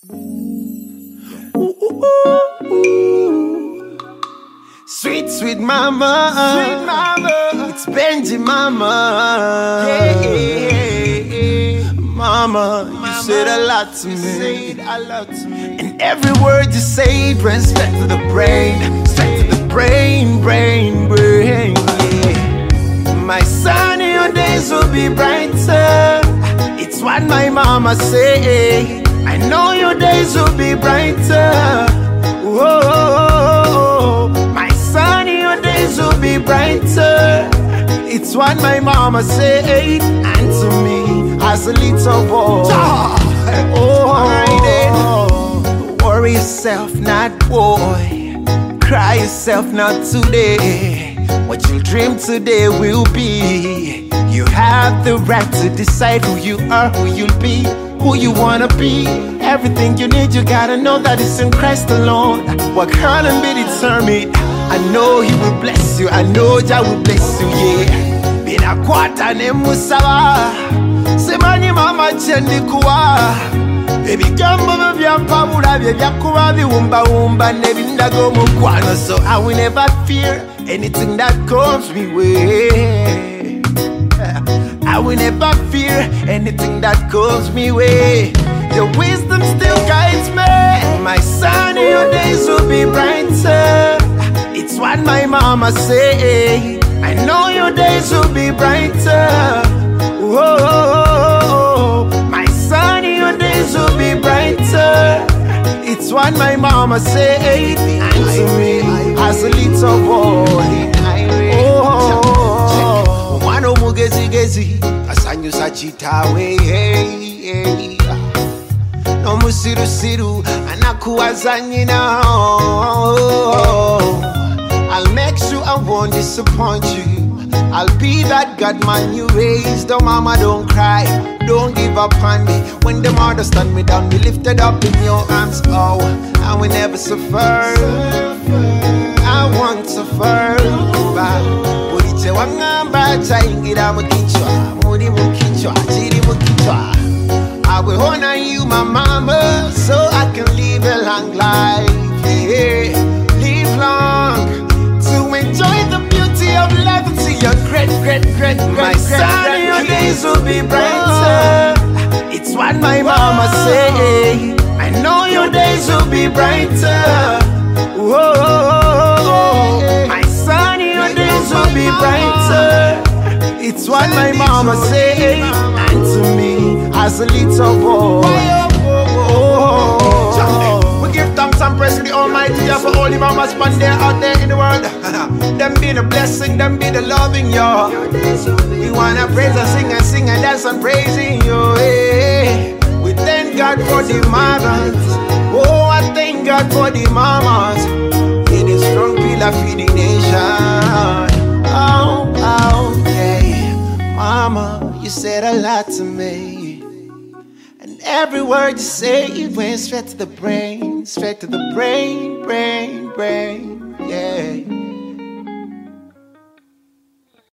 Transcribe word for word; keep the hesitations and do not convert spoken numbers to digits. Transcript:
Ooh, ooh, ooh, ooh. Sweet, sweet mama, sweet mama, it's Benji mama. Yeah, mama, mama, you said a lot to me. Said a lot to me. And every word you say went straight to the brain, straight to the brain, brain, brain. Yeah. My son, your days will be brighter. It's what my mama say. I know your days will be brighter. Whoa, my son, your days will be brighter. It's what my mama said, and to me as a little boy. Oh, worry yourself, not boy. Cry yourself, not today. What you dream today will be. You have the right to decide who you are, who you'll be, who you wanna be. Everything you need, you gotta know that it's in Christ alone. Work hard and be determined. I know He will bless you. I know Jah will bless you, yeah. Bina kwata ne musawa semani mama chendi kuwa ebigambo by'ampabula bye byakuba biwumba wumba ne bindago mukwano. So I will never fear anything that comes me way. I will never fear anything that comes me way. Your wisdom still guides me. My son, your days will be brighter. It's what my mama say. I know your days will be brighter. Whoa, my son, your days will be brighter. It's what my mama said, and to me as a little boy. Oh, mwana mugezi gezi asanyusa chitawe. No musiru siru anakuwaza nyina. I'll make sure I won't disappoint you. I'll be that God man you raised. Oh mama, don't cry, don't give up on me. When the mother stand me down, be lifted up in your arms. Oh, I will never suffer. I won't suffer. Uriche wangamba chaingira mukichwa, muri mukichwa, chiri mukichwa. I will honor you, my mama, so I can live a long life. Yeah, live long. Enjoy the beauty of life and see your great, great, great, great, my son, your days will be brighter. It's what my mama say. I know your days will be brighter. Whoa, my son, your days will be brighter. It's what my mama say, and to me as a little boy. We give thanks and praise to the Almighty Jah for all the mamas man there out there in the world. Them be the blessing, them be the loving you. We wanna praise and sing and sing and dance and praising you. Hey. We thank God for the mothers. Oh, I thank God for the mamas. It is strong pillar for the nation. Oh, oh, yeah. Mama, you said a lot to me. And every word you say, it went straight to the brain, straight to the brain, brain, brain, yeah.